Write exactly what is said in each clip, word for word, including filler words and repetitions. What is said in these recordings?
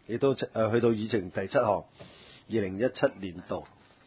亦都誒去到議程第七項，二零一七年度。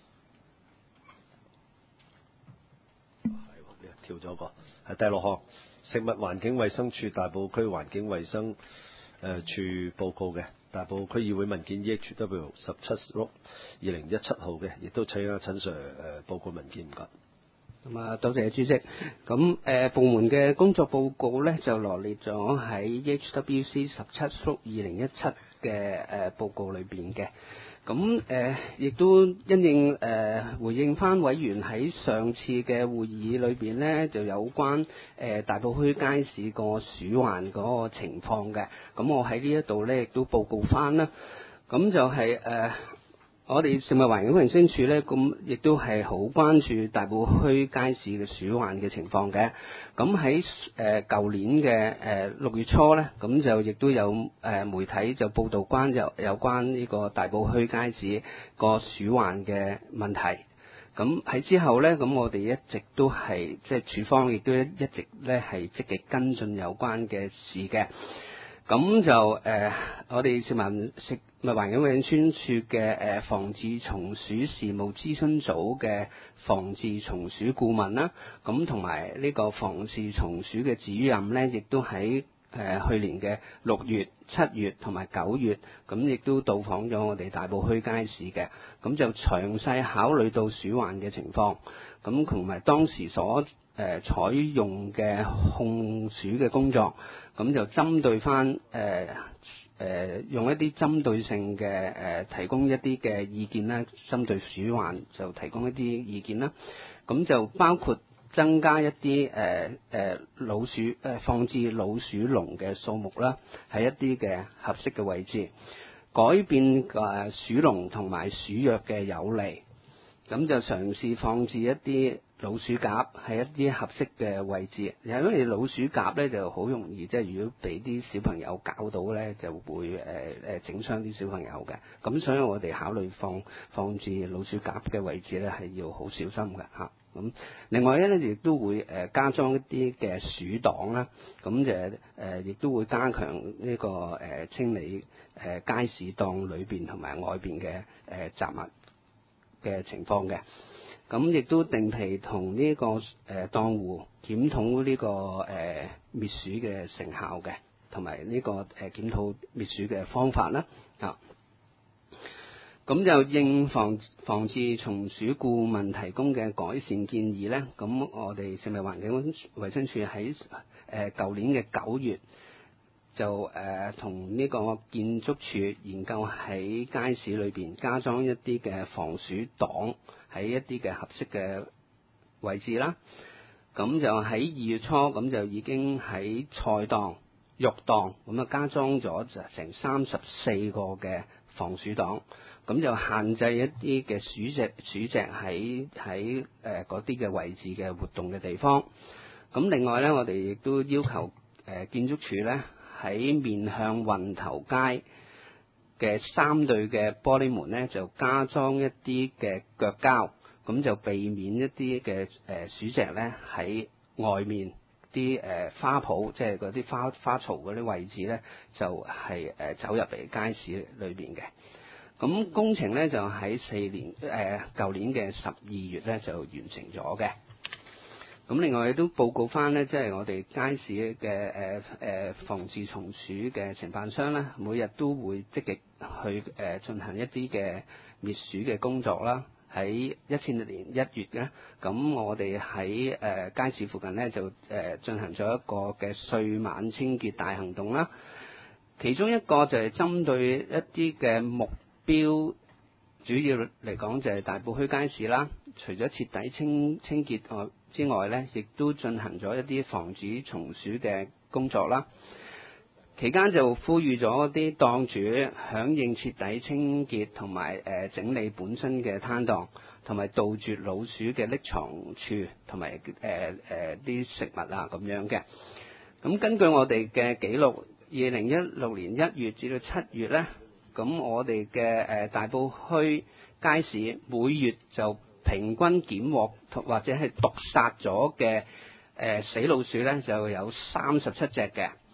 調咗個係第六項，食物環境衞生署大埔區環境衞生誒、呃、處報告嘅大埔區議會文件 E H W 十七六二零一七號嘅，亦都請阿陳 Sir 誒、呃、報告文件唔該。 咁啊，多謝主席。咁誒、呃、部門嘅工作報告咧，就羅列咗喺 E H W C 十七六二零一七嘅誒報告裏邊嘅。咁誒亦都因應誒、呃、回應翻委員喺上次嘅會議裏邊咧，就有關誒、呃、大埔區街市個鼠患嗰個情況嘅。咁我喺呢一度咧亦都報告翻啦。咁就係、是、誒。呃我哋食物環境衞生署咧，咁亦都係好關注大埔區街市嘅鼠患嘅情況嘅。咁喺誒舊年嘅誒六月初咧，咁就亦都有誒、呃、媒體就報道關有有關呢個大埔區街市個鼠患嘅問題。咁喺之後咧，咁我哋一直都係即係署方亦都一直咧係積極跟進有關嘅事嘅。咁就誒、呃，我哋食物食物環境衞生署嘅誒防治蟲鼠事務諮詢組嘅防治蟲鼠顧問啦，咁同埋呢個防治蟲鼠嘅主任咧，亦都喺誒、呃、去年嘅六月、七月同埋九月，咁亦都到訪咗我哋大埔區街市嘅，咁就詳細考慮到鼠患嘅情況，咁同埋當時所誒、呃、採用嘅控鼠嘅工作。咁就針對翻誒誒用一啲針對性嘅誒、呃、提供一啲嘅意見啦，針對鼠患就提供一啲意見啦。咁就包括增加一啲誒誒老鼠誒、呃、放置老鼠籠嘅數目啦，喺一啲嘅合適嘅位置，改變誒、呃、鼠籠同埋鼠藥嘅有離，咁就嘗試放置一啲老鼠夾喺一啲合適嘅位置，因為老鼠夾咧就好容易，即係如果俾啲小朋友搞到咧，就會誒誒整傷啲小朋友嘅。咁所以我哋考慮放放置老鼠夾嘅位置咧，係要好小心嘅嚇。咁另外咧，亦都會誒加裝一啲嘅鼠擋啦，咁就誒亦都會加強呢個誒清理誒街市檔裏邊同埋外邊嘅誒雜物嘅情況嘅。咁亦都定期同呢、這個誒、呃、檔戶檢討呢、這個誒、呃、滅鼠嘅成效嘅，同埋呢個誒、呃、檢討滅鼠嘅方法啦。啊，咁就應防防治蟲鼠顧問提供嘅改善建議咧，咁我哋食物環境衞生署喺誒舊年嘅九月就誒同呢個建築署研究喺街市裏邊加裝一啲嘅防鼠擋。喺一啲嘅合適嘅位置啦，咁就喺二月初咁就已經喺菜檔、肉檔咁啊加裝咗就成三十四個嘅防鼠擋，咁就限制一啲嘅鼠隻鼠隻喺喺誒嗰啲嘅位置嘅活動嘅地方。咁另外咧，我哋亦都要求誒、呃、建築署咧喺面向運頭街嘅三對嘅玻璃門咧，就加裝一啲嘅腳膠，咁就避免一啲嘅誒鼠隻咧喺外面啲誒、呃、花圃，即係嗰啲花花槽嗰啲位置咧，就係、是、誒、呃、走入嚟街市裏邊嘅。咁工程咧就喺四年誒舊年嘅十二月咧就完成咗嘅。咁另外亦都報告翻咧，即係我哋街市嘅誒誒防治蟲鼠嘅承辦商咧，每日都會積極去誒進行一啲嘅滅鼠嘅工作啦。喺一千年一月咧，咁我哋喺誒街市附近咧就誒進行咗一個嘅歲晚清潔大行動啦。其中一個就係針對一啲嘅目標，主要嚟講就係大埔區街市啦。除咗徹底清清潔外之外咧，亦都進行咗一啲防止蟲鼠嘅工作啦。期間就呼籲咗啲檔主響應徹底清潔同埋誒整理本身嘅攤檔，同埋杜絕老鼠嘅匿藏處同埋誒誒啲食物啊咁樣嘅。咁根據我哋嘅記錄，二零一六年一月至到七月咧，咁我哋嘅誒大埔區街市每月就平均檢獲或者係毒殺咗嘅誒死老鼠咧，就有三十七隻嘅。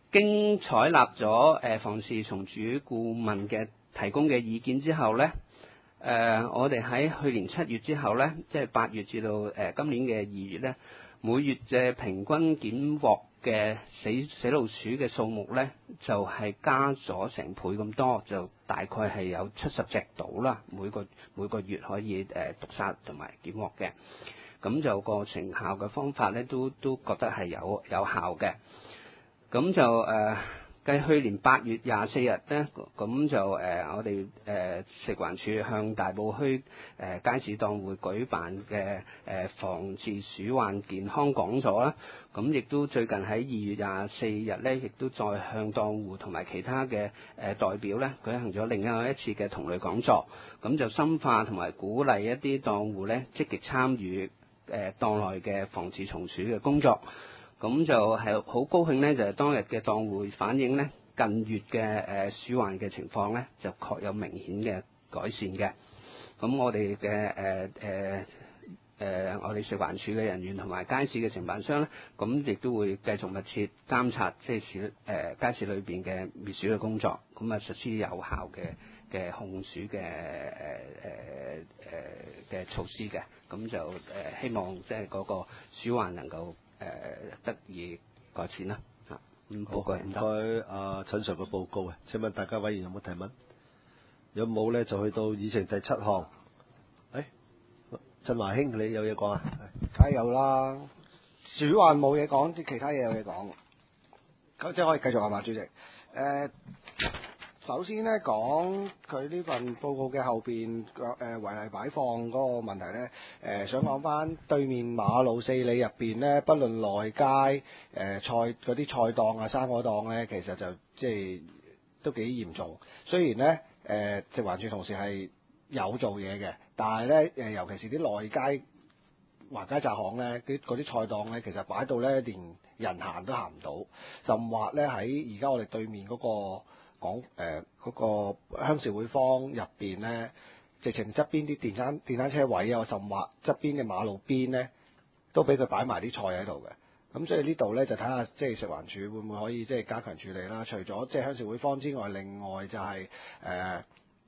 經採納咗誒房市重組顧問嘅提供嘅意見之後咧，誒、呃、我哋喺去年七月之後咧，即係八月至到誒、呃、今年嘅二月咧，每月嘅平均檢獲嘅死死老鼠嘅數目咧，就係、是、加咗成倍咁多，就大概係有七十隻到啦，每個每個月可以誒、呃、毒殺同埋檢獲嘅。咁就個成效嘅方法咧，都都覺得係有有效嘅。咁就誒計、呃、去年八月廿四日咧，咁就誒、呃、我哋誒、呃、食環署向大埔區誒、呃、街市檔戶舉辦嘅誒、呃、防治鼠患健康講座啦。咁亦都最近喺二月廿四日咧，亦都再向檔戶同埋其他嘅誒、呃、代表咧舉行咗另外一次嘅同類講座。咁就深化同埋鼓勵一啲檔戶咧積極參與誒檔內嘅防治蟲鼠嘅工作。咁就係好高興咧，就係、是、當日嘅檔戶反映咧，近月嘅誒、呃、鼠患嘅情況咧，就確有明顯嘅改善嘅。咁我哋嘅誒誒誒，我哋食環署嘅人員同埋街市嘅承辦商咧，咁亦都會繼續密切監察即係市誒街市裏邊嘅滅鼠嘅工作，咁啊實施有效嘅嘅控鼠嘅誒誒誒嘅措施嘅。咁就誒、呃、希望即係嗰個鼠患能夠誒、呃、得以改善啦嚇。咁報告唔該阿陳 Sir 嘅報告啊。請問大家委員有冇提問？有冇咧就去到議程第七項。誒、哎，振華兄你有嘢講啊？ 梗係有啦，鼠患冇嘢講，啲其他嘢有嘢講。咁即係可以繼續係嘛，主席？誒、呃。首先咧講佢呢份報告嘅後邊誒違例擺放嗰個問題咧，誒、呃、想講翻對面馬路四里入邊咧，不論內街誒、呃、菜嗰啲菜檔啊、生果檔咧，其實就即係都幾嚴重。雖然咧誒食環署同事係有做嘢嘅，但係咧誒尤其是啲內街橫街窄巷咧，啲嗰啲菜檔咧，其實擺到咧連人行都行唔到，甚或咧喺而家我哋對面嗰、嗰個。講誒嗰個鄉事會坊入邊咧，直情側邊啲電單電單車位啊，甚或側邊嘅馬路邊咧，都俾佢擺埋啲菜喺度嘅。咁所以呢度咧就睇下即係食環署會唔會可以即係加強處理啦。除咗即係鄉事會坊之外，另外就係誒誒誒誒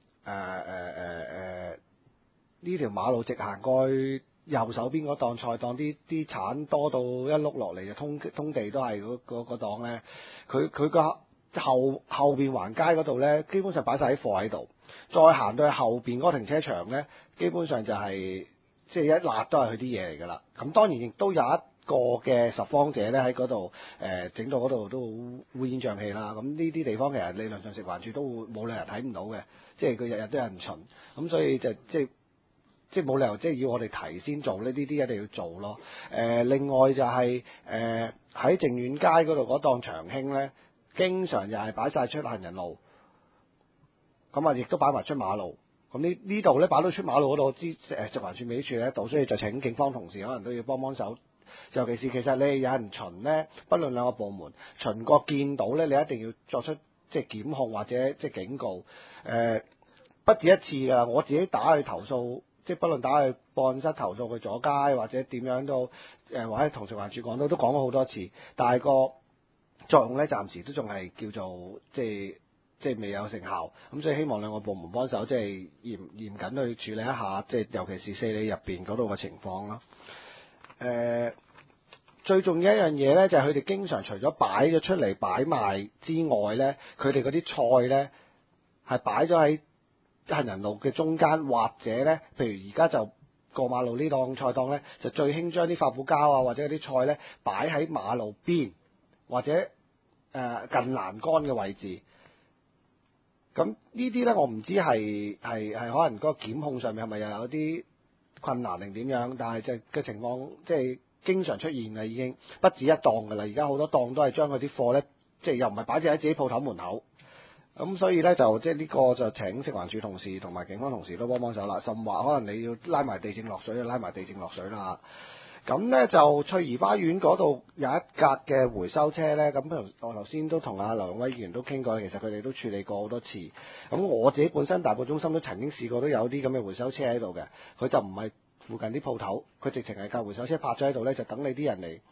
誒呢條馬路直行過去右手邊嗰檔菜檔，啲啲橙多到一碌落嚟就通通地都係嗰嗰嗰檔咧，佢佢個。後後邊橫街嗰度咧，基本上擺晒啲貨喺度。再行到去後邊嗰個停車場咧，基本上就係即係一辣都係佢啲嘢嚟㗎啦。咁當然亦都有一個嘅拾荒者咧喺嗰度誒整到嗰度都烏煙瘴氣啦。咁呢啲地方其實理論上食環署都冇理由睇唔到嘅，即係佢日日都有人巡。咁所以就即係即係冇理由即係要我哋提先做咧，呢啲一定要做咯。誒、呃，另外就係誒喺靖遠街嗰度嗰檔長興咧。經常又係擺晒出行人路，咁啊亦都擺埋出馬路。咁呢呢度咧擺到出馬路嗰度，我知誒食環署未處理得到，所以就請警方同事可能都要幫幫手。尤其是其實你有人巡咧，不論兩個部門巡過見到咧，你一定要作出即係檢控或者即係警告。誒、呃，不止一次㗎，我自己打去投訴，即係不論打去報案室投訴佢阻街或者點樣都誒、呃，或者同食環署講到都講咗好多次，但係個作用咧，暫時都仲係叫做即係即係未有成效，咁所以希望兩個部門幫手，即係嚴嚴謹去處理一下，即係尤其是四里入邊嗰度嘅情況啦。誒、呃，最重要一樣嘢咧，就係佢哋經常除咗擺咗出嚟擺賣之外咧，佢哋嗰啲菜咧係擺咗喺行人路嘅中間，或者咧，譬如而家就過馬路呢檔菜檔咧，就最興將啲發泡膠啊或者啲菜咧擺喺馬路邊或者誒、呃、近欄杆嘅位置，咁呢啲咧我唔知係係係可能嗰個檢控上面係咪又有啲困難定點樣？但係就嘅情況即係經常出現啦，已經不止一檔㗎啦。而家好多檔都係將嗰啲貨咧，即係又唔係擺住喺自己鋪頭門口，咁所以咧就即係呢個就請食環署同事同埋警方同事都幫幫手啦。甚或可能你要拉埋地政落水，就拉埋地政落水啦。咁咧就翠怡花園嗰度有一格嘅回收車咧，咁我頭先都同阿劉永威議員都傾過，其實佢哋都處理過好多次。咁我自己本身大埔中心都曾經試過都有啲咁嘅回收車喺度嘅，佢就唔係附近啲鋪頭，佢直情係架回收車泊咗喺度咧，就等你啲人嚟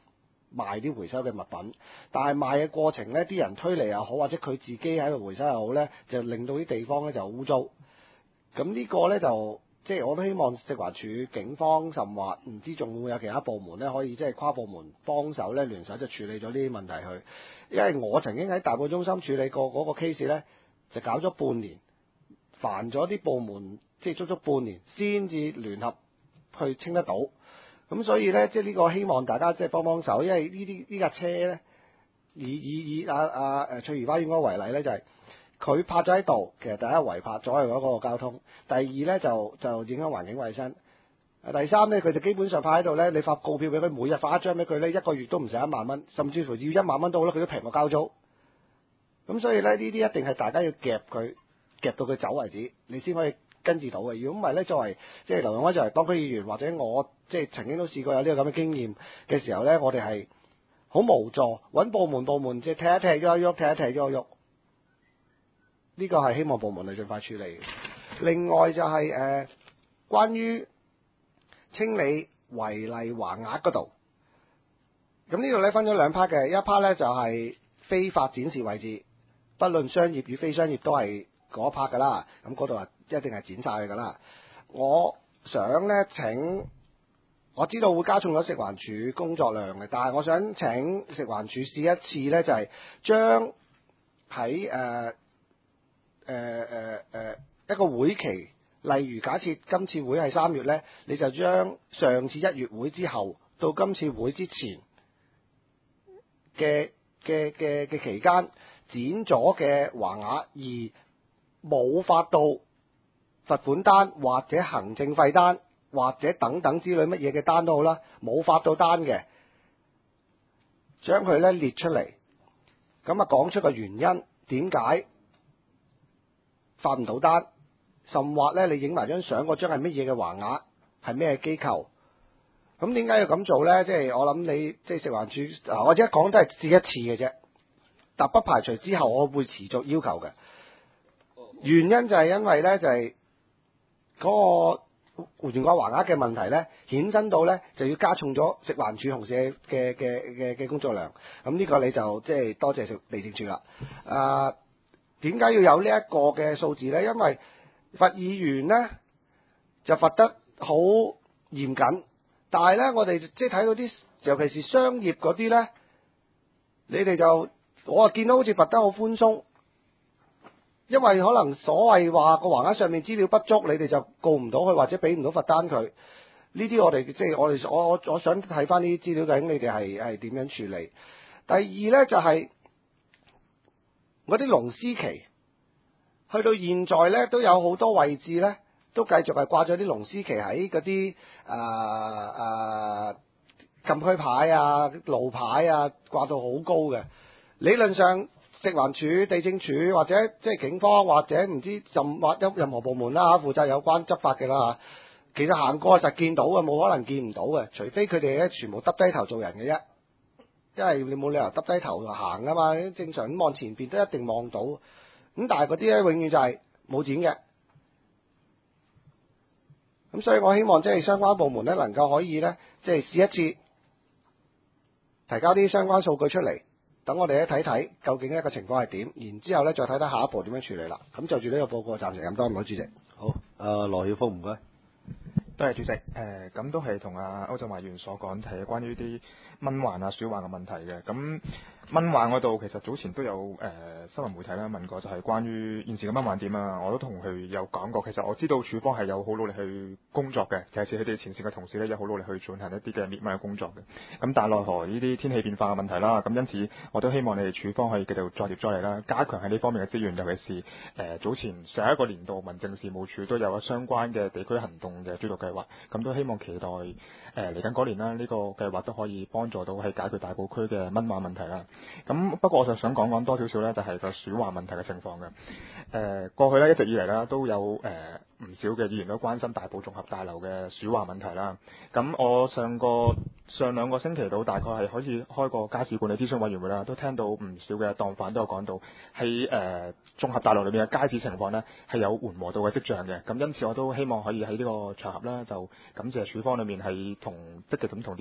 賣啲回收嘅物品，但係賣嘅過程呢，啲人推嚟又好，或者佢自己喺度回收又好呢，就令到啲地方呢就污糟。咁呢個呢，就即係我都希望食環署、警方甚或唔知仲會唔會有其他部門呢，可以即係跨部門幫手呢，聯手就處理咗呢啲問題去。因為我曾經喺大埔中心處理過嗰個 case 呢，就搞咗半年，煩咗啲部門，即係足足半年先至聯合去清得到。咁所以咧，即係呢個希望大家即係幫幫手，因為呢啲呢架車咧，以以以阿阿誒翠怡花園嗰個為例咧，就係、是、佢泊咗喺度，其實第一違泊咗係嗰個交通，第二咧就就影響環境衛生，第三咧佢就基本上泊喺度咧，你發告票俾佢，每日發一張俾佢咧，一個月都唔使一萬蚊，甚至乎要一萬蚊都好啦，佢都平過交租。咁所以咧，呢啲一定係大家要夾佢，夾到佢走為止，你先可以跟住到嘅。如果唔係咧，作為即係劉永威作為當區議員，或者我即係曾經都試過有呢個咁嘅經驗嘅時候咧，我哋係好無助，揾部門部門即係踢一踢喐一喐，踢一踢喐一喐。呢個係希望部門去盡快處理。另外就係、是、誒、呃、關於清理違例橫額嗰度，咁呢度咧分咗兩 part 嘅，一 part 咧就係、是、非法展示位置，不論商業與非商業都係嗰 part 噶啦，咁嗰度啊一定係剪晒佢噶啦。我想咧請，我知道會加重咗食環署工作量嘅，但係我想請食環署試一次咧，就係、是、將喺誒誒誒誒一個會期，例如假設今次會係三月咧，你就將上次一月會之後到今次會之前嘅嘅嘅嘅期間剪咗嘅橫額而冇發到罰款單或者行政費單或者等等之類乜嘢嘅單都好啦，冇發到單嘅，將佢咧列出嚟，咁啊講出個原因，點解發唔到單，甚或咧你影埋張相，嗰張係乜嘢嘅橫額，係咩機構？咁點解要咁做咧？即係我諗你即係食環署，嗱我而家講都係試一次嘅啫，但不排除之後我會持續要求嘅。原因就係因為咧，就係、是、嗰個換轉個橫額嘅問題咧，衍生到咧就要加重咗食環署同事嘅嘅嘅嘅工作量。咁呢個你就即係多謝食地政署啦。啊，點解要有呢一個嘅數字咧？因為罰議員咧就罰得好嚴謹，但係咧我哋即係睇到啲，尤其是商業嗰啲咧，你哋就我啊見到好似罰得好寬鬆。因為可能所謂話個橫額上面資料不足，你哋就告唔到佢，或者俾唔到罰單佢。呢啲我哋即係我哋我我我想睇翻呢啲資料，究竟你哋係係點樣處理？第二咧就係嗰啲龍獅旗，去到現在咧都有好多位置咧，都繼續係掛咗啲龍獅旗喺嗰啲誒誒禁區牌啊、路牌啊，掛到好高嘅。理論上，食環署、地政署或者即係警方或者唔知任或任任何部門啦嚇，負責有關執法嘅啦嚇。其實行過實見到嘅，冇可能見唔到嘅，除非佢哋咧全部耷低頭做人嘅啫。因為你冇理由耷低頭行噶嘛，正常咁望前邊都一定望到。咁但係嗰啲咧永遠就係冇剪嘅。咁所以我希望即係相關部門咧能夠可以咧即係試一次，提交啲相關數據出嚟。等我哋咧睇睇究竟一個情況係點，然之後咧再睇睇下一步點樣處理啦。咁就住呢個報告暫時咁多，唔該主席。 好，阿羅曉峰唔該。 多謝主席。誒、呃，咁都係同阿歐振華議員所講，係關於啲蚊患啊、鼠患嘅問題嘅。咁蚊患嗰度其實早前都有誒、呃、新聞媒體咧問過，就係關於現時嘅蚊患點啊。我都同佢有講過，其實我知道署方係有好努力去工作嘅，尤其是佢哋前線嘅同事咧，有好努力去進行一啲嘅滅蚊嘅工作嘅。咁但係奈何呢啲天氣變化嘅問題啦，咁因此我都希望你哋署方可以繼續再接再厲啦，加強喺呢方面嘅資源，尤其是誒、呃、早前上一個年度民政事務處都有相關嘅地區行動嘅追悼計劃，咁都希望期待誒嚟緊嗰年啦，呢、這個計劃都可以幫助到係解決大埔區嘅蚊患問題啦。咁不過我就想講講多少少咧，就係個鼠患問題嘅情況嘅。誒、呃、過去咧一直以嚟啦，都有誒唔、呃、少嘅議員都關心大埔綜合大樓嘅鼠患問題啦。咁我上個上兩個星期到，大概係可以開個街市管理諮詢委員會啦，都聽到唔少嘅檔販都有講到喺誒綜合大樓裏面嘅街市情況呢係有緩和到嘅跡象嘅。咁因此我都希望可以喺呢個場合啦，就感謝署方裏面係同積極咁同啲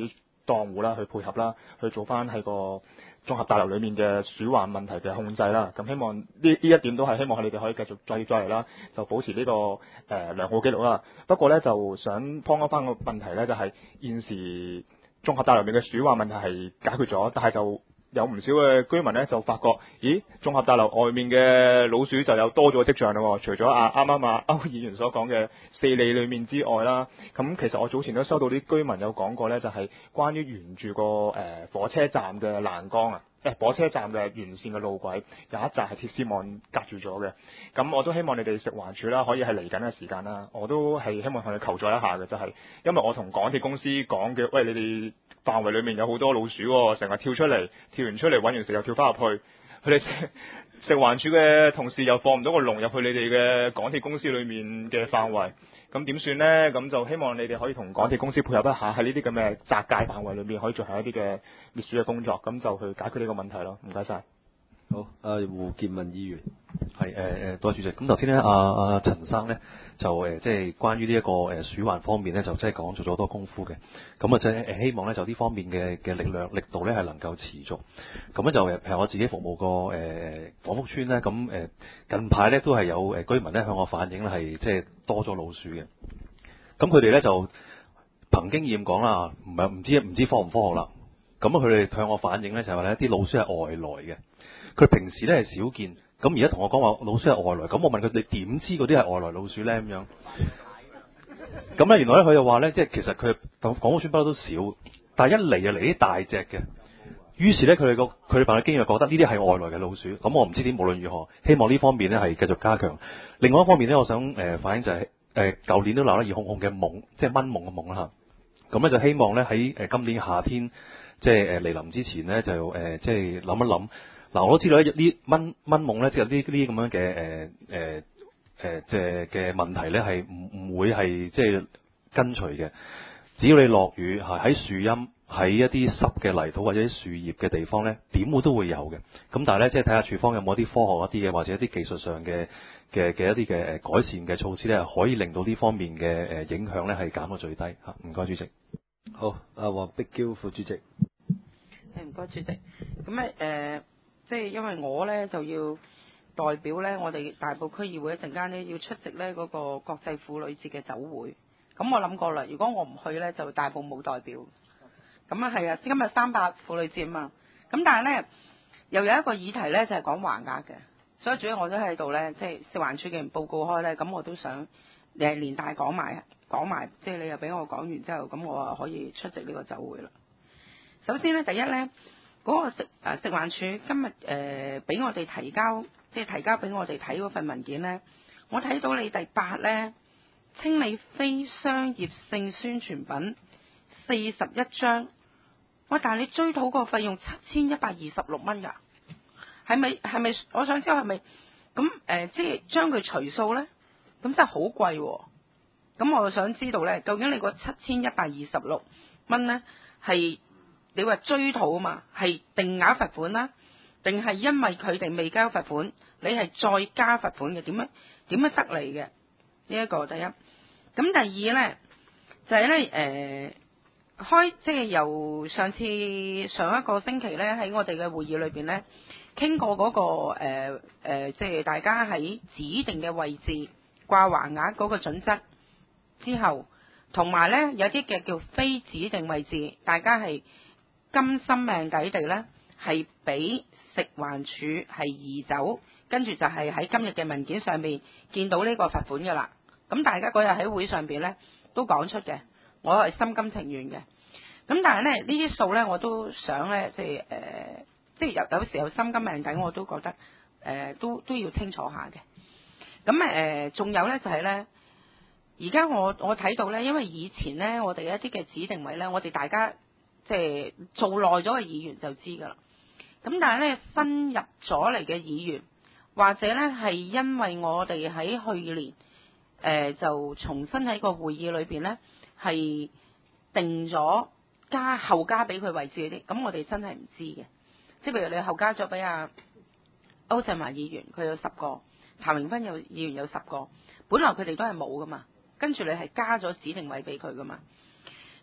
檔戶啦去配合啦，去做翻喺個綜合大樓裡面嘅鼠患問題嘅控制啦。咁希望呢呢一點都係希望你哋可以繼續再再嚟啦，就保持呢、這個誒、呃、良好記錄啦。不過咧就想幫一翻個問題咧，就係、是、現時綜合大樓裡面嘅鼠患問題係解決咗，但係就有唔少嘅居民咧就發覺，咦，綜合大樓外面嘅老鼠就有多咗跡象咯。除咗啊啱啱啊歐議員所講嘅四里裡面之外啦，咁其實我早前都收到啲居民有講過咧，就係、是、關於沿住個誒、呃、火車站嘅欄杆啊，誒、呃、火車站嘅沿線嘅路軌有一紮係鐵絲網隔住咗嘅。咁我都希望你哋食環署啦，可以係嚟緊嘅時間啦，我都係希望向你求助一下嘅，就係、是、因為我同港鐵公司講嘅，喂，你哋範圍裡面有好多老鼠喎，成日跳出嚟，跳完出嚟揾完食又跳翻入去，佢哋食食環署嘅同事又放唔到個籠入去你哋嘅港鐵公司裡面嘅範圍，咁點算呢？咁就希望你哋可以同港鐵公司配合一下，喺呢啲咁嘅窄界範圍裏面可以進行一啲嘅滅鼠嘅工作，咁就去解決呢個問題咯。唔該晒。 好，阿胡建文議員。 係誒誒，多謝主席。咁頭先咧，阿阿陳生咧就誒即係關於呢一個誒鼠患方面咧，就即係講做咗好多功夫嘅。咁啊，即係誒希望咧就呢方面嘅嘅力量力度咧係能夠持續。咁咧就誒譬如我自己服務過誒廣福村咧，咁誒近排咧都係有誒居民咧向我反映咧係即係多咗老鼠嘅。咁佢哋咧就憑經驗講啦，唔係唔知唔知科唔科學啦。咁佢哋向我反映咧就係話咧啲老鼠係外來嘅，佢平時咧係少見。咁而家同我講話老鼠係外來，咁我問佢你點知嗰啲係外來老鼠咧？咁樣，咁咧原來咧佢就話咧，即係其實佢廣福村不嬲都少，但係一嚟就嚟啲大隻嘅。於是咧佢哋個佢哋憑嘅經驗覺得呢啲係外來嘅老鼠。咁我唔知點，無論如何，希望呢方面咧係繼續加強。另外一方面咧，我想誒、呃、反映就係誒舊年都鬧得熱烘烘嘅蠓，即係蚊蠓嘅蠓啦嚇。咁咧就希望咧喺誒今年夏天即係誒嚟臨之前咧就誒、呃、即係諗一諗。嗱，我都知道咧，呢蚊蚊蠓咧，即係呢啲咁樣嘅誒誒誒，即係嘅問題咧，係唔唔會係即係跟隨嘅。只要你落雨，係喺樹蔭、喺一啲濕嘅泥土或者啲樹葉嘅地方咧，點會都會有嘅。咁但係咧，即係睇下處方有冇一啲科學一啲嘅，或者一啲技術上嘅嘅嘅一啲嘅誒改善嘅措施咧，可以令到呢方面嘅誒影響咧係減到最低嚇。唔該，主席。 好，阿黃碧嬌副主席。 誒，唔該，主席。咁咧誒。呃即係因為我咧就要代表咧我哋大埔區議會一陣間咧要出席咧嗰個國際婦女節嘅酒會，咁我諗過啦，如果我唔去咧就大埔冇代表。咁啊係啊，今日三八婦女節啊嘛，咁但係咧又有一個議題咧就係講橫額嘅，所以主要我都喺度咧，即係食環署嘅報告開咧，咁我都想誒連帶講埋講埋，即係你又俾我講完之後，咁我啊可以出席呢個酒會啦。首先咧，第一咧。嗰個食誒食環署今日誒俾我哋提交，即係提交俾我哋睇嗰份文件咧，我睇到你第八咧清理非商業性宣傳品四十一張，哇！但係你追討個費用七千一百二十六蚊㗎，係咪係咪？我想知道係咪咁誒？即係將佢除數咧，咁真係好貴喎。咁我就想知道咧，究竟你個七千一百二十六蚊咧係？你話追討啊嘛，係定額罰款啦，定係因為佢哋未交罰款，你係再加罰款嘅？點樣點樣得嚟嘅？呢、這、一個第一。咁第二咧就係咧誒開，即係由上次上一個星期咧喺我哋嘅會議裏邊咧傾過嗰、那個誒誒、呃呃，即係大家喺指定嘅位置掛橫額嗰個準則之後，同埋咧有啲嘅叫非指定位置，大家係。甘心命抵地咧，係俾食環署係移走，跟住就係喺今日嘅文件上面見到呢個罰款嘅啦。咁大家嗰日喺會上邊咧都講出嘅，我係心甘情願嘅。咁但係咧呢啲數咧，我都想咧，即係誒，即係有有時候心甘命抵，我都覺得誒、呃、都都要清楚下嘅。咁誒，仲、呃、有咧就係、是、咧，而家我我睇到咧，因為以前咧我哋一啲嘅指定位咧，我哋大家。即係做耐咗嘅議員就知㗎啦。咁但係咧新入咗嚟嘅議員，或者咧係因為我哋喺去年誒、呃、就重新喺個會議裏邊咧係定咗加後加俾佢位置嗰啲，咁我哋真係唔知嘅。即係譬如你後加咗俾阿歐振華議員，佢有十個；譚榮芬有議員有十個，本來佢哋都係冇㗎嘛，跟住你係加咗指定位俾佢㗎嘛。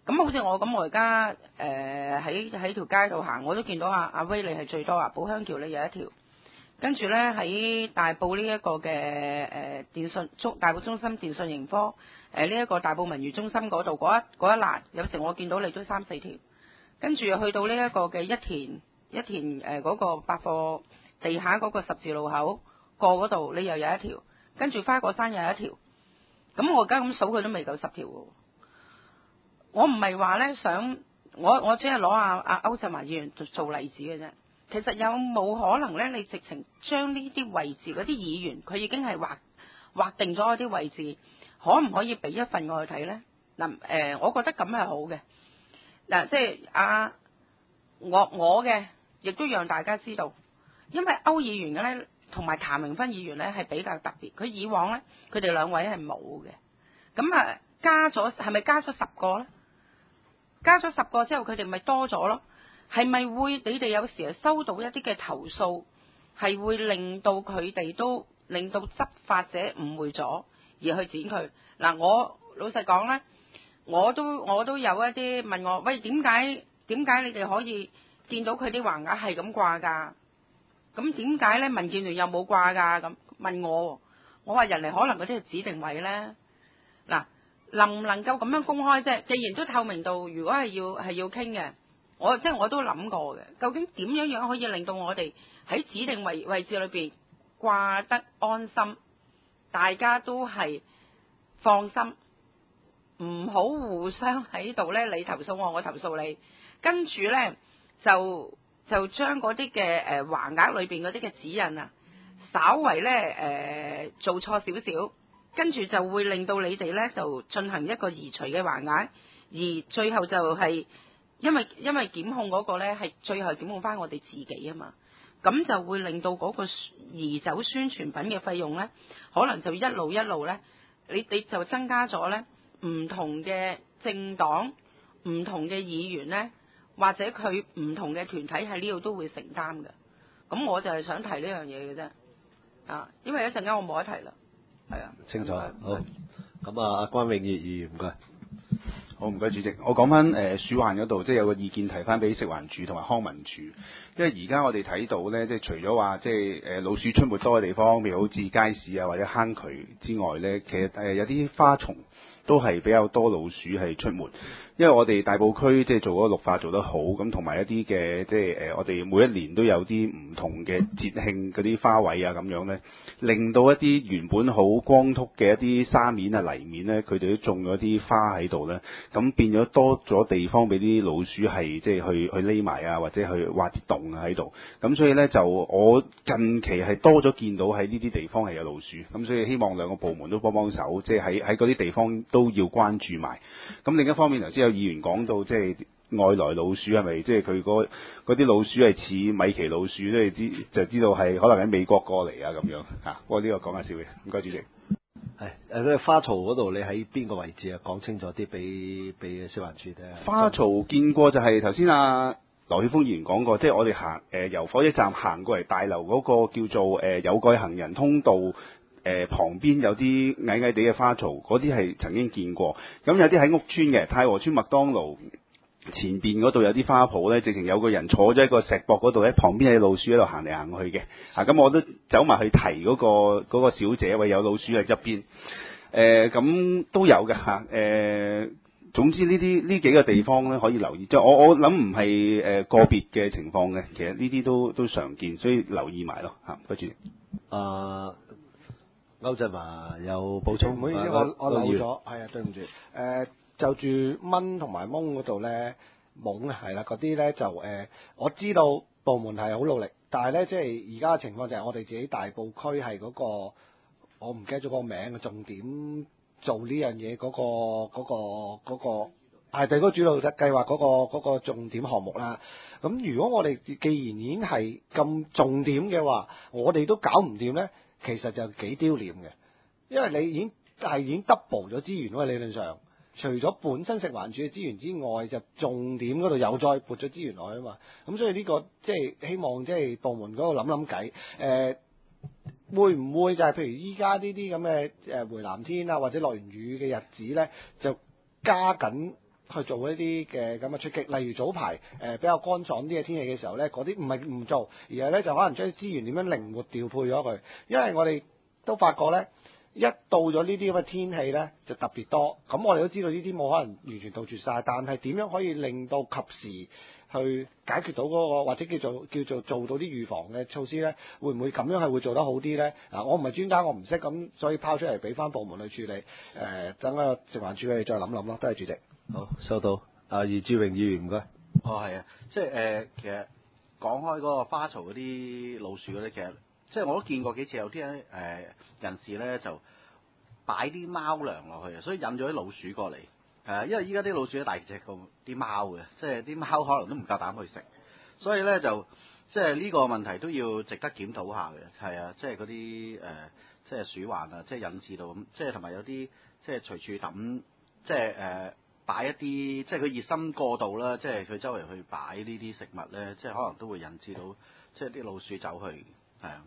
咁好似我咁，我而家誒喺喺條街度行，我都見到阿阿威利係最多啊，寶香橋咧有一條，跟住咧喺大埔呢一個嘅誒、呃、電信中大埔中心電訊盈科誒呢一個大埔文娛中心嗰度嗰一嗰一欄，有時我見到你都三四條，跟住去到呢一個嘅一田一田誒嗰、呃那個百貨地下嗰個十字路口過嗰度，你又有一條，跟住花果山又有一條，咁我而家咁數佢都未夠十條喎。我唔係話咧想，我我只係攞阿阿歐振華議員做做例子嘅啫。其實有冇可能咧？你直情將呢啲位置嗰啲議員，佢已經係劃劃定咗嗰啲位置，可唔可以俾一份我去睇咧？嗱、呃，誒，我覺得咁係好嘅。嗱、呃，即係阿我我嘅，亦都讓大家知道，因為歐議員嘅咧，同埋譚榮芬議員咧係比較特別。佢以往咧，佢哋兩位係冇嘅。咁啊，加咗係咪加咗十個咧？加咗十個之後，佢哋咪多咗咯？係咪會你哋有時係收到一啲嘅投訴，係會令到佢哋都令到執法者誤會咗而去剪佢？嗱，我老實講咧，我都我都有一啲問我，喂，點解點解你哋可以見到佢啲橫額係咁掛㗎？咁點解咧民建聯又冇掛㗎？咁問我，我話人哋可能嗰啲係指定位咧。嗱，能唔能夠咁樣公開啫？既然都透明度，如果係要係要傾嘅，我即係我都諗過嘅。究竟點樣樣可以令到我哋喺指定位位置裏邊掛得安心，大家都係放心，唔好互相喺度咧，你投訴我，我投訴你，跟住咧就就將嗰啲嘅誒橫額裏邊嗰啲嘅指引啊，稍為咧誒、呃、做錯少少。跟住就會令到你哋咧就進行一個移除嘅橫額，而最後就係因為因為檢控嗰個咧係最後檢控翻我哋自己啊嘛，咁就會令到嗰個移走宣傳品嘅費用咧，可能就一路一路咧，你你就增加咗咧唔同嘅政黨、唔同嘅議員咧，或者佢唔同嘅團體喺呢度都會承擔嘅。咁我就係想提呢樣嘢嘅啫，啊，因為一陣間我冇得提啦。係啊， 清楚。好，咁啊，阿關永業議員唔該。 好，唔該主席。我講翻誒鼠患嗰度，即係有個意見提翻俾食環署同埋康文署，因為而家我哋睇到咧，即係除咗話即係誒老鼠出沒多嘅地方，譬如好似街市啊或者坑渠之外咧，其實誒有啲花叢都係比較多老鼠係出沒。因為我哋大埔區即係做嗰個綠化做得好，咁同埋一啲嘅即係誒我哋每一年都有啲唔同嘅節慶嗰啲花卉啊咁樣咧，令到一啲原本好光禿嘅一啲沙面啊泥面咧，佢哋都種咗啲花喺度咧，咁變咗多咗地方俾啲老鼠係即係去去匿埋啊，或者去挖啲洞啊喺度。咁所以咧就我近期係多咗見到喺呢啲地方係有老鼠，咁所以希望兩個部門都幫幫手，即係喺喺嗰啲地方都要關注埋。咁另一方面頭先有議員講到即係外來老鼠係咪即係佢嗰嗰啲老鼠係似米奇老鼠咧？知就知道係可能喺美國過嚟啊咁樣嚇。不過呢個講下笑嘅，唔該主席。 係誒，嗰花槽嗰度你喺邊個位置啊？講清楚啲俾俾消防處睇下。 花槽見過就係頭先阿羅曉峰議員講過，即係我哋行誒由火車站行過嚟大樓嗰個叫做誒有蓋行人通道。誒、呃、旁邊有啲矮矮地嘅花槽，嗰啲係曾經見過。咁有啲喺屋村嘅太和村麥當勞前邊嗰度有啲花圃咧，直情有個人坐咗喺個石壆嗰度咧，旁邊有老鼠喺度行嚟行去嘅。啊，咁我都走埋去提嗰、嗰個嗰個小姐，喂，有老鼠喺側邊。誒、呃，咁都有嘅嚇。誒、啊，總之呢啲呢幾個地方咧可以留意，即係我我諗唔係誒個別嘅情況嘅，其實呢啲都都常見，所以留意埋咯嚇。多謝。 啊。歐振華有補充， 唔好意思， 啊、 我我漏要咗，係啊，對唔住。誒、呃，就住蚊同埋蚊嗰度咧，懵啊，係啦，嗰啲咧就誒、呃，我知道部門係好努力，但係咧，即係而家嘅情況就係我哋自己大埔區係嗰個，我唔記得咗個名嘅重點做呢樣嘢嗰個嗰個嗰個係地區主導計劃嗰個嗰個重點項目啦。咁如果我哋既然已經係咁重點嘅話，我哋都搞唔掂咧？其實就幾丟臉嘅，因為你已經係已經 double 咗資源咯。理論上，除咗本身食環署嘅資源之外，就重點嗰度又再撥咗資源落去啊嘛。咁所以呢個即係希望即係部門嗰度諗諗計，誒會唔會就係譬如依家呢啲咁嘅誒回南天啊或者落完雨嘅日子咧，就加緊去做一啲嘅咁嘅出擊，例如早排誒、呃、比較乾爽啲嘅天氣嘅時候咧，嗰啲唔係唔做，而係咧就可能將啲資源點樣靈活調配咗佢，因為我哋都發覺咧。一到咗呢啲咁嘅天氣呢，就特別多。咁我哋都知道呢啲冇可能完全杜絕晒，但係點樣可以令到及時去解決到嗰、那個，或者叫做叫做做到啲預防嘅措施呢？會唔會咁樣係會做得好啲呢？嗱，我唔係專家，我唔識，咁所以拋出嚟俾翻部門去處理。誒、呃，等個食環署去再諗諗咯。多謝主席。 好，收到。阿葉志榮議員唔該。 哦，係啊，即係誒、呃，其實講開嗰個花槽嗰啲老鼠嗰啲，其實。即係我都見過幾次有啲誒、呃、人士咧就擺啲貓糧落去啊，所以引咗啲老鼠過嚟。誒、呃，因為依家啲老鼠都大隻過啲貓嘅，即係啲貓可能都唔夠膽去食，所以咧就即係呢個問題都要值得檢討下嘅。係啊，即係嗰啲誒，即係鼠患啊，即係引致到咁，即係同埋有啲即係隨處抌，即係誒擺一啲，即係佢熱心過度啦，即係佢周圍去擺呢啲食物咧，即係可能都會引致到即係啲老鼠走去，係啊。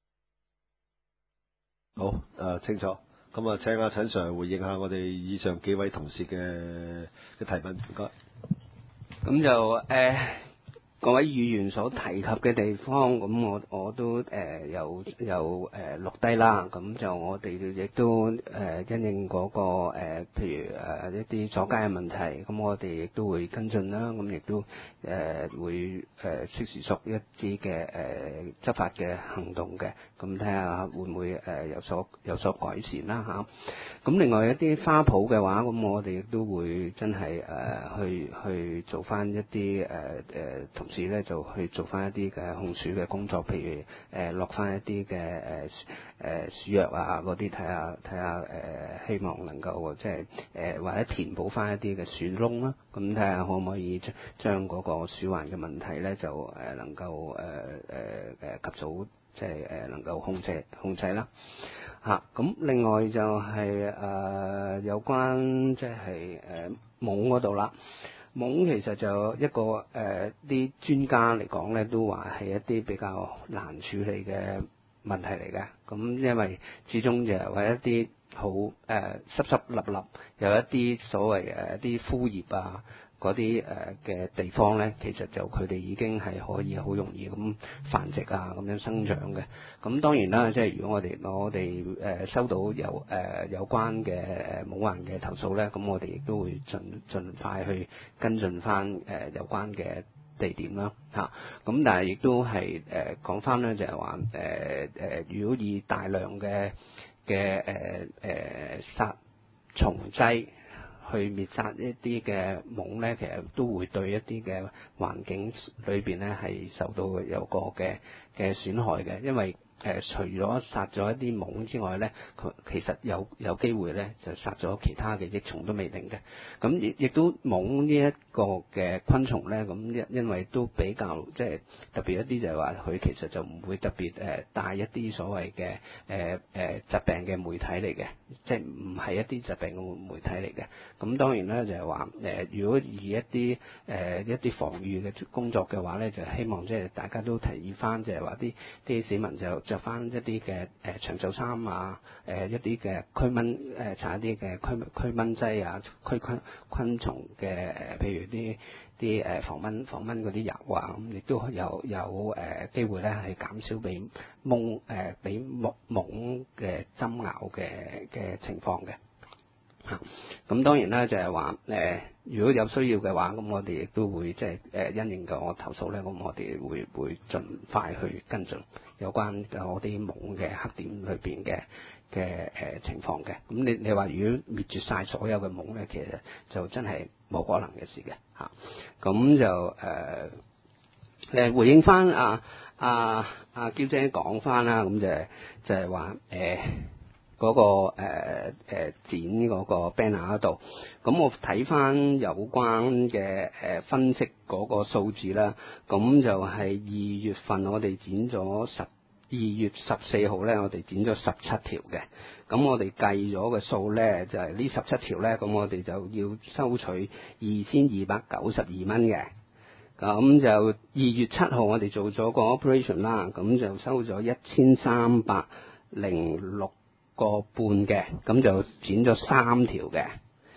好，誒、呃、清楚。咁啊，請阿陳 Sir 回應下我哋以上幾位同事嘅嘅提問，唔該。 咁就誒。呃各位議員所提及嘅地方，咁我我都誒、呃、有有誒錄低啦。咁就我哋亦都誒、呃、因應嗰、那個、呃、譬如誒、呃、一啲阻街嘅問題，咁我哋亦都會跟進啦。咁亦都誒、呃、會誒適時作一啲嘅誒執法嘅行動嘅。咁睇下會唔會誒、呃、有所有所改善啦嚇。咁、啊、另外一啲花圃嘅話，咁我哋亦都會真係誒、呃、去去做翻一啲誒誒同。時咧就去做翻一啲嘅控鼠嘅工作，譬如誒落翻一啲嘅誒誒鼠藥啊嗰啲，睇下睇下誒，希望能夠即係誒或者填補翻一啲嘅鼠窿啦，咁睇下可唔可以將將嗰個鼠患嘅問題咧就誒能夠誒誒誒及早即係誒能夠控制控制啦嚇。咁、啊、另外就係、是、誒、呃、有關即係誒網嗰度啦。蠓其實就一個誒啲專家嚟講咧，都話係一啲比較難處理嘅問題嚟嘅。咁因為始終就係話一啲好誒濕濕立立，有一啲所謂誒一啲枯葉啊嗰啲誒嘅地方咧，其實就佢哋已經係可以好容易咁繁殖啊，咁樣生長嘅。咁當然啦，即係如果我哋我哋誒收到有誒、呃、有關嘅誒蠓患嘅投訴咧，咁我哋亦都會盡盡快去跟進翻誒有關嘅地點啦嚇。咁但係亦都係誒講翻咧，就係話誒誒，如果以大量嘅嘅誒誒殺蟲劑去滅殺一啲嘅蠓咧，其實都會對一啲嘅環境裏邊咧係受到有個嘅嘅損害嘅，因為誒、呃、除咗殺咗一啲蠓之外咧，佢其實有有機會咧就殺咗其他嘅益蟲都未定嘅。咁亦亦都蠓呢一個嘅昆蟲咧，咁因因為都比較即係特別一啲就係話佢其實就唔會特別誒帶一啲所謂嘅誒誒疾病嘅媒體嚟嘅，即係唔係一啲疾病嘅媒體嚟嘅。咁當然咧就係話誒，如果以一啲誒、呃、一啲防禦嘅工作嘅話咧，就希望即係大家都提議翻，就係話啲啲市民就着翻一啲嘅誒長袖衫啊，誒、呃、一啲嘅驅蚊誒搽一啲嘅驅驅蚊劑啊，驅昆昆蟲嘅誒，譬如啲啲誒防蚊防蚊嗰啲油啊，咁亦都有有誒、呃、機會咧係減少俾蠓誒俾蠓蠓嘅針咬嘅嘅情況嘅。嚇，咁當然啦，就係話誒，如果有需要嘅話，咁我哋亦都會即係誒因應個投訴咧，咁我哋會會盡快去跟進有關嗰啲蠓嘅黑點裏邊嘅嘅誒情況嘅。咁你你話如果滅絕晒所有嘅蠓咧，其實就真係冇可能嘅事嘅嚇。咁就誒誒回應翻阿阿阿嬌姐講翻啦，咁就就係話誒。嗰、那個誒誒、呃呃、展嗰個 banner 嗰度，咁我睇翻有關嘅誒、呃、分析嗰個數字啦，咁就係二月份我哋剪咗十二月十四號咧，我哋剪咗十七條嘅，咁我哋計咗嘅數咧就係、是、呢十七條咧，咁我哋就要收取二千二百九十二蚊嘅，咁就二月七號我哋做咗個 operation 啦，咁就收咗一千三百零六個半嘅，咁就剪咗三條嘅，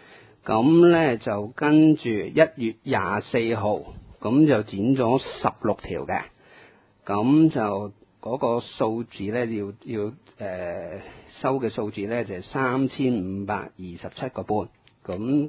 咁咧就跟住一月廿四號，咁就剪咗十六條嘅，咁就嗰個數字咧要要誒、呃、收嘅數字咧就係三千五百二十七個半，咁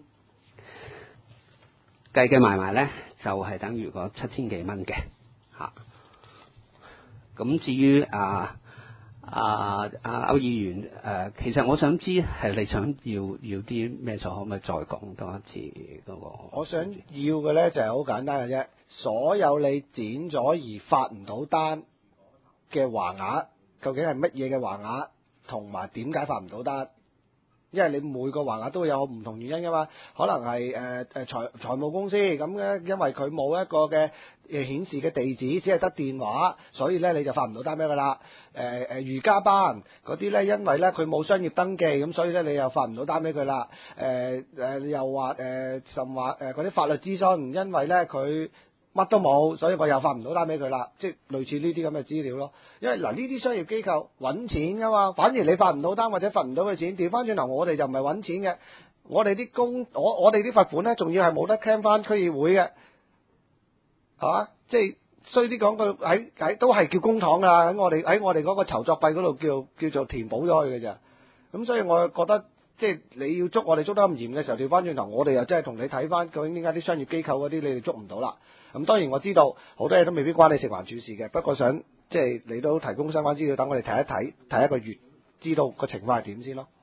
計計埋埋咧就係、是、等於個七千幾蚊嘅嚇。咁至於啊啊啊歐議員誒、呃，其實我想知係你想要要啲咩數，可唔可以再講多一次嗰、那個？ 我想要嘅咧就係好簡單嘅啫，所有你剪咗而發唔到單嘅橫額，究竟係乜嘢嘅橫額，同埋點解發唔到單？因為你每個橫額都會有唔同原因噶嘛，可能係誒誒財財務公司咁咧，因為佢冇一個嘅誒顯示嘅地址，只係得電話，所以咧你就發唔到單俾佢啦。誒誒瑜伽班嗰啲咧，因為咧佢冇商業登記，咁所以咧你又發唔到單俾佢啦。誒誒你又話誒甚話誒嗰啲法律諮詢，因為咧佢乜都冇，所以我又發唔到單俾佢啦，即係類似呢啲咁嘅資料咯。因為嗱呢啲商業機構揾錢噶嘛，反而你發唔到單或者罰唔到佢錢，調翻轉頭我哋就唔係揾錢嘅，我哋啲公我我哋啲罰款咧，仲要係冇得 claim 翻區議會嘅，係嘛？即係衰啲講句喺喺都係叫公帑噶，喺我哋喺我哋嗰個籌作費嗰度叫叫做填補咗佢嘅咋。咁所以我覺得即係你要捉我哋捉得咁嚴嘅時候，調翻轉頭我哋又真係同你睇翻究竟點解啲商業機構嗰啲你哋捉唔到啦。咁當然我知道好多嘢都未必關你食環署事嘅，不過想即係你都提供相關資料，等我哋睇一睇，睇一個月，知道個情況係點先咯。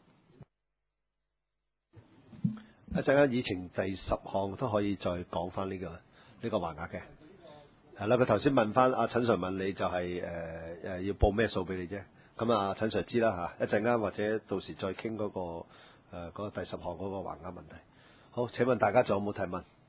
一陣間以前第十項都可以再講翻呢個呢、呢個橫額嘅，係啦。佢頭先問翻阿陳 Sir 問你就係誒誒要報咩數俾你啫。咁啊陳 Sir 知啦嚇，一陣間或者到時再傾嗰、嗰個誒嗰、呃嗰個、第十項嗰個橫額問題。好，請問大家仲有冇提問？